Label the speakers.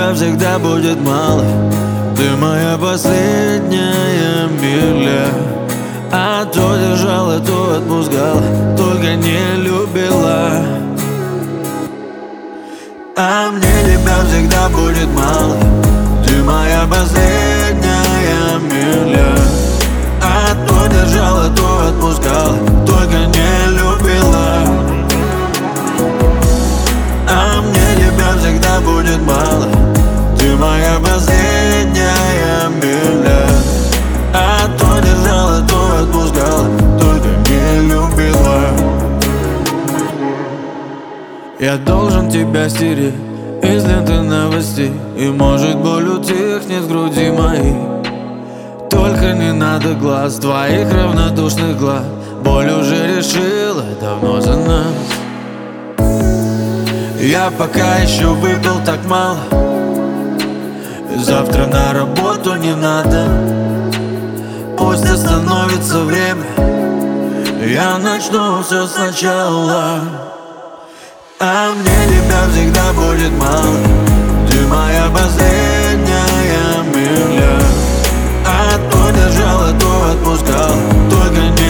Speaker 1: тебя всегда будет мало. Ты моя последняя миля. А то держала, то отпускала, только не любила. А мне тебя всегда будет мало. Ты моя последняя миля. А то держала, то отпускала, только не любила. А мне тебя всегда будет мало. Ты моя последняя миля. А то держала, то отпускала, только не любила. Я должен тебя стереть из ленты новостей, и может боль утихнет в груди моей. Только не надо глаз, твоих равнодушных глаз. Боль уже решила давно за нас. Я пока еще выпил так мало. Завтра на работу не надо. Пусть остановится время, я начну все сначала. А мне тебя всегда будет мало. Ты моя последняя миля. А то держала, то отпускала, только не